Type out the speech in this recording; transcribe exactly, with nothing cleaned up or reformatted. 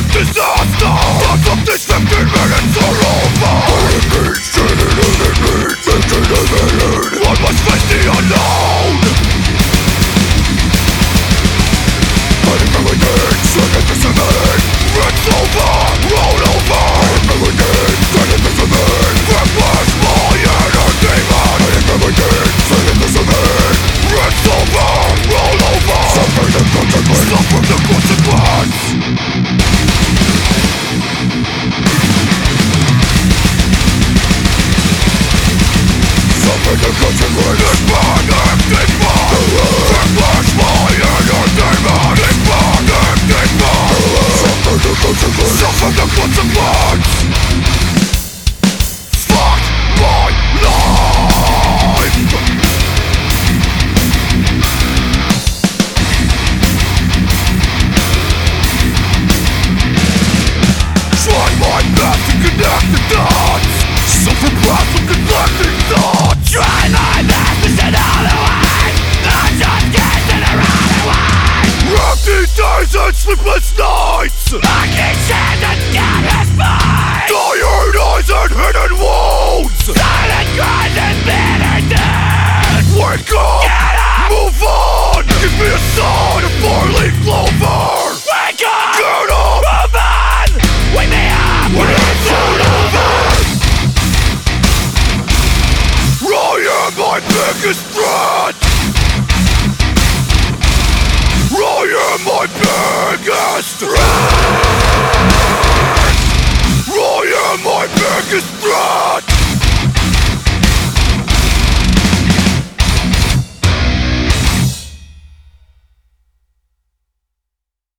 disaster. Thoughts of these fifteen minutes are over. What it means, and it only means fifteen minutes. One must face the unknown. I never did, second to seven. It's over, roll over. I never did, second to seven. Backlash, my inner demon. I never did, second to seven. It's over, roll over. Suffer the consequence. Suffer the consequence. Suffer the consequence. This man is backlash, my inner demon. This man is Suffer the consequence. Suffer the consequence. Fuck my life. Try my best to connect the dots. Suffer path from neglecting thoughts. Try my best to set all the way. I'm just getting around the way. Empty days and sleepless nights. I can shed the deadest fight. Tired eyes and hidden wounds. Silent cries and bitterness. Wake up, move on. Give me a sign of four-leaf clover.